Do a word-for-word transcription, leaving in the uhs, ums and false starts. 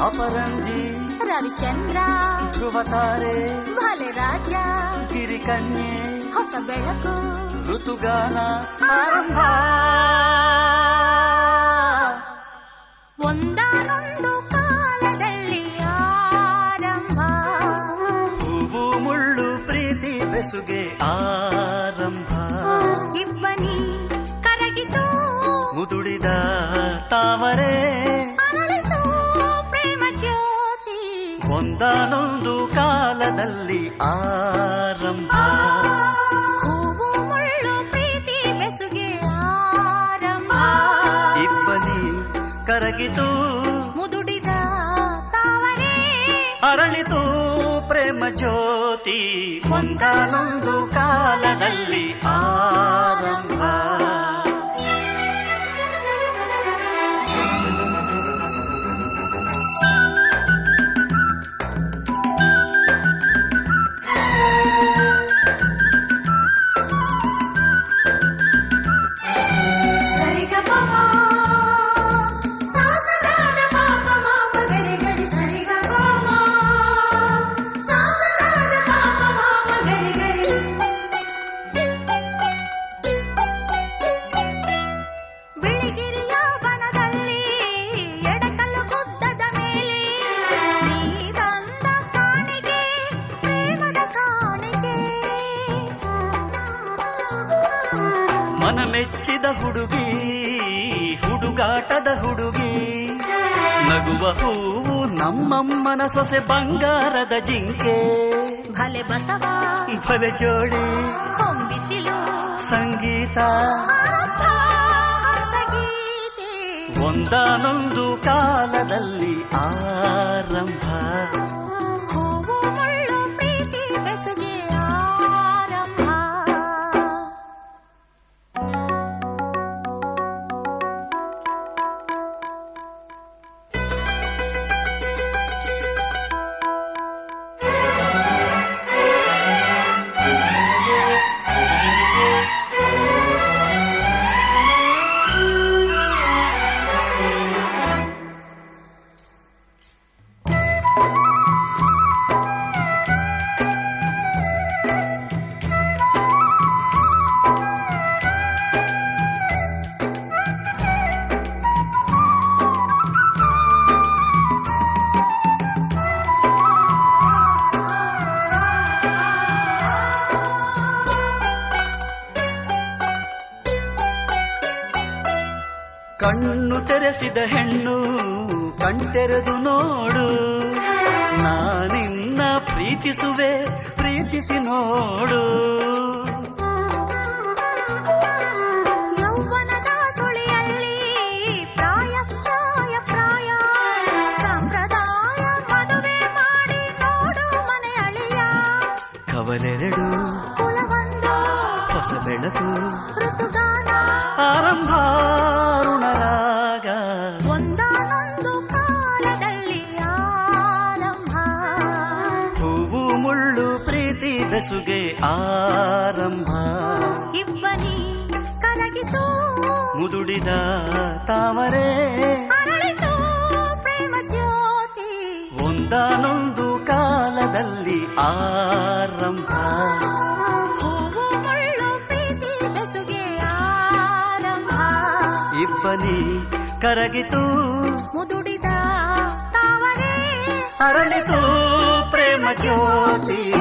ಅಪರಂಜಿ ರವಿಚಂದ್ರ ಧ್ರುವತಾರೆ ಭಲೆ ರಾಜ ಗಿರಿಕನ್ಯೆ ಹೊಸ ಬೆಳಕು ಋತುಗಾನ ಆರಂಭ ಒಂದಾನೊಂದು ಕಾಲದಲ್ಲಿ ಆರಂಭ ಹೂವು ಮುಳ್ಳು ಪ್ರೀತಿ ಬೆಸುಗೆ ಆರಂಭ ಇಬ್ಬನಿ ಕರಗಿತು ಮುದುಡಿದ ತಾವರೆ ಅರಳಿತು ಪ್ರೇಮ ಜ್ಯೋತಿ ಒಂದಾನೊಂದು ಕಾಲದಲ್ಲಿ ಆರಂಭ ಹೂವು ಮುಳ್ಳು ಪ್ರೀತಿ ಬೆಸುಗೆ ಆರಂಭ ಇಬ್ಬನಿ ಕರಗಿತು ಮುದುಡಿದ ತಾವರೆ ಅರಳಿತು ಪ್ರೇಮ ಜ್ಯೋತಿ ಒಂದಾನೊಂದು ಕಾಲದಲ್ಲಿ ಆರಂಭ ಮೆಚ್ಚಿದ ಹುಡುಗಿ ಹುಡುಗಾಟದ ಹುಡುಗಿ ನಗುವ ಹೂವು ನಮ್ಮಮ್ಮನ ಸೊಸೆ ಬಂಗಾರದ ಜಿಂಕೆ ಭಲೆ ಬಸವ ಭಲೆ ಜೋಡಿ ಹೊಂಬಿಸಿಲು ಸಂಗೀತ ಸಂಗೀತೆ ಒಂದಾನೊಂದು ಕಾಲದಲ್ಲಿ ಆರಂಭ ಹೂವು ಮುಳ್ಳು ಪ್ರೀತಿ ಬೆಸುಗೆ ಆರಂಭ ಕಣ್ಣು ತೆರೆಸಿದ ಹೆಣ್ಣು ಕಣ್ತೆರೆದು ನೋಡು ನಾನಿನ್ನ ಪ್ರೀತಿಸುವೆ ಪ್ರೀತಿಸಿ ನೋಡು ಯೌವನದ ಸುಳಿಯಲ್ಲಿ ಪ್ರಾಯ ಪ್ರಾಯ ಪ್ರಾಯ ಸಂಪ್ರದಾಯ ಮದುವೆ ಮಾಡಿ ನೋಡು ಮನೆ ಅಳಿಯ ಕವಲೆರಡು ಕುಲವೊಂದು ಹೊಸ ಬೆಳಕು ಋತುಗಾನ ಆರಂಭ ಋಣರಾಗ ಒಂದಾನೊಂದು ಕಾಲದಲ್ಲಿ ಆರಂಭ ಹೂವು ಮುಳ್ಳು ಪ್ರೀತಿ ಬೆಸುಗೆ ಆರಂಭ ಇಬ್ಬನಿ ಕರಗಿತು ಮುದುಡಿದ ತಾವರೆ ಅರಳಿತು ಪ್ರೇಮ ಜ್ಯೋತಿ ಒಂದಾನೊಂದು ಕಾಲದಲ್ಲಿ ಆರಂಭ ಹೂವು ಮುಳ್ಳು ಪ್ರೀತಿ ಬೆಸುಗೆ ಆರಂಭ ಇಬ್ಬನಿ ಕರಗಿತು ಮುದುಡಿದ ತಾವರೆ ಅರಳಿತು ಪ್ರೇಮ ಜ್ಯೋತಿ